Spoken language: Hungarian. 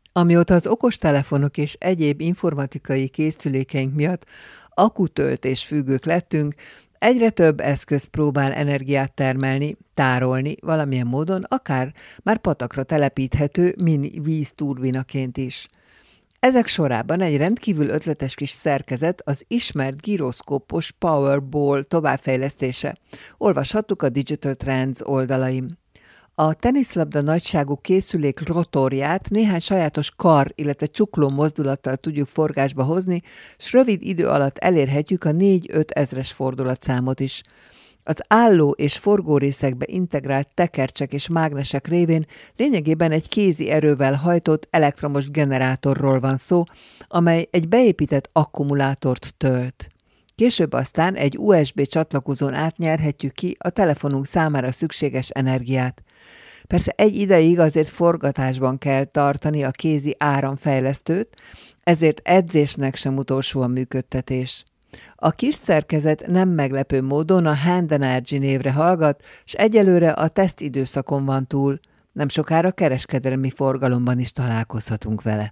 Amióta az okostelefonok és egyéb informatikai készülékeink miatt akutöltés függők lettünk, egyre több eszköz próbál energiát termelni, tárolni valamilyen módon, akár már patakra telepíthető mini vízturbinaként is. Ezek sorában egy rendkívül ötletes kis szerkezet az ismert giroszkópos Powerball továbbfejlesztése. Olvashattuk a Digital Trends oldalain. A teniszlabda nagyságú készülék rotorját néhány sajátos kar, illetve csukló mozdulattal tudjuk forgásba hozni, s rövid idő alatt elérhetjük a 4-5 ezres fordulatszámot is. Az álló és forgórészekbe integrált tekercsek és mágnesek révén lényegében egy kézi erővel hajtott elektromos generátorról van szó, amely egy beépített akkumulátort tölt. Később aztán egy USB csatlakozón átnyerhetjük ki a telefonunk számára szükséges energiát. Persze egy ideig azért forgatásban kell tartani a kézi áramfejlesztőt, ezért edzésnek sem utolsó a működtetés. A kis szerkezet nem meglepő módon a Hand Energy névre hallgat, s egyelőre a tesztidőszakon van túl. Nem sokára kereskedelmi forgalomban is találkozhatunk vele.